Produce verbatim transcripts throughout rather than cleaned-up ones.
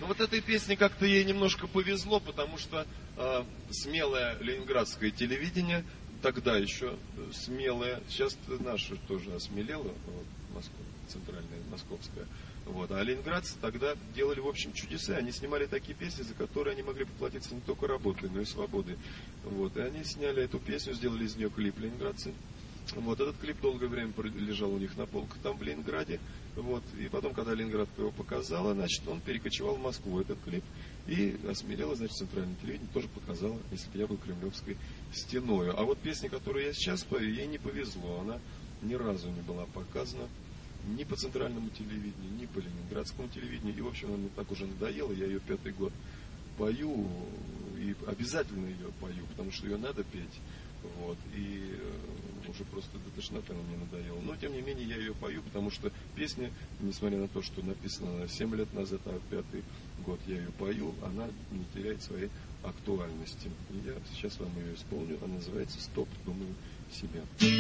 Но вот этой песне как-то ей немножко повезло, потому что э, смелое ленинградское телевидение, тогда еще смелое, сейчас наше тоже осмелело, вот, Москва, центральная, московская. Вот. А ленинградцы тогда делали, в общем, чудеса. Они снимали такие песни, за которые они могли поплатиться не только работой, но и свободой. Вот. И они сняли эту песню, сделали из нее клип ленинградцы. Вот. Этот клип долгое время лежал у них на полках там в Ленинграде. Вот. И потом, когда Ленинград его показала, значит, он перекочевал в Москву, этот клип. И осмелело, значит, центральное телевидение тоже показало, если бы я был кремлевской стеною. А вот песня, которую я сейчас пою, ей не повезло. Она ни разу не была показана ни по центральному телевидению, ни по ленинградскому телевидению. И, в общем, она мне так уже надоела. Я ее пятый год пою, и обязательно ее пою, потому что ее надо петь. Вот. И э, уже просто до тошноты она мне надоела. Но, тем не менее, я ее пою, потому что песня, несмотря на то, что написана семь лет назад, а пятый год я ее пою, она не теряет своей актуальности. И я сейчас вам ее исполню. Она называется «Стоп, думаю себя».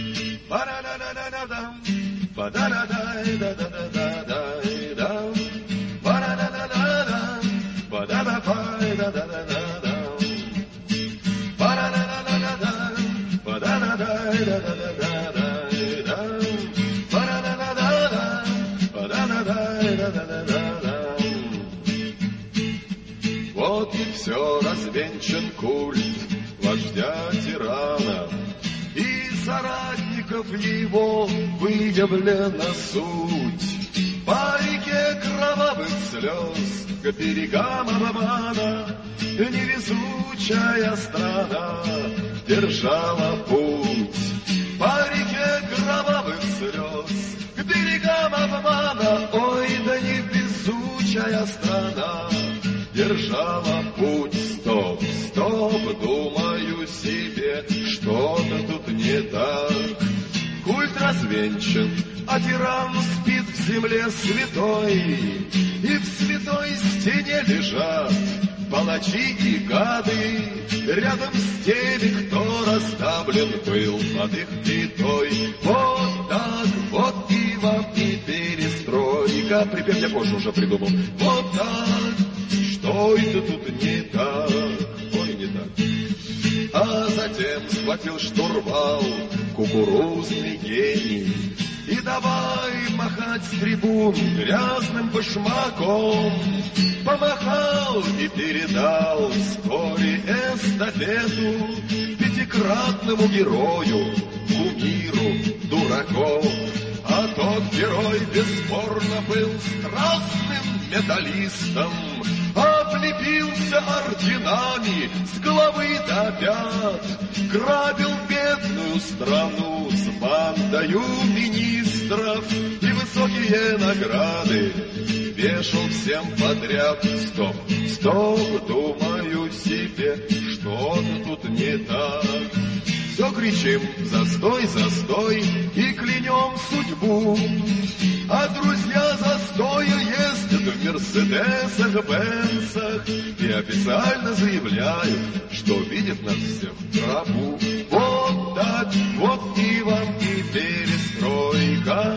Вот и все развенчан культ вождя тирана, и соратников его выявлена суть. По реке кровавых слез к берегам обмана невезучая страна держала путь. По реке кровавых слез к берегам обмана, ой, да невезучая страна держала путь. Стоп, стоп, думаю себе, что-то тут не так. Культ развенчан, а тиран спит в земле святой, и в святой стене лежат палачи и гады, рядом с теми, кто раздавлен был под их пятой. Вот так, вот и вам и перестройка. Припев я позже уже придумал. Вот так, что это тут не так? Ой, не так. А затем схватил штурвал кукурузный гений и давай махать с трибун грязным башмаком. Помахал и передал вскоре эстафету пятикратному герою, кумиру дураков. А тот герой бесспорно был страстным металлистом, облепился орденами с головы до пят, грабил бедную страну с бандою министров и высокие награды вешал всем подряд. Стоп, стоп, думаю себе, что-то тут не так. Все кричим «Застой, застой!» и клянем судьбу. А друзья застоя ездят в мерседесах, бенцах и официально заявляют, что видят нас всех в траву. Вот так, вот и вам и перестройка.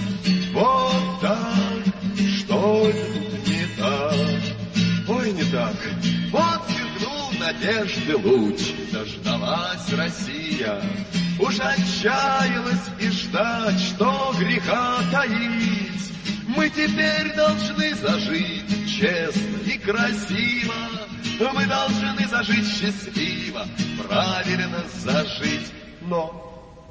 Вот так, что тут не так? Ой, не так. Вот сверкнул надежды луч, дождалась Россия. Уж отчаялась и ждать, что греха таить. Мы теперь должны зажить честно и красиво. Мы должны зажить счастливо, правильно зажить. Но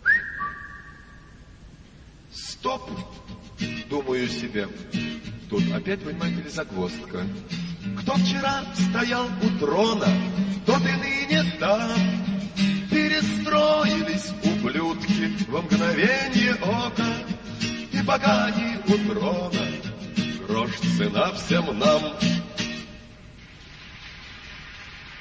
стоп, думаю себе. Тут опять, понимаете ли, загвоздка. Кто вчера стоял у трона, тот и ныне там. Перестроились ублюдки во мгновенье ока. И пока они у трона, грош цена всем нам.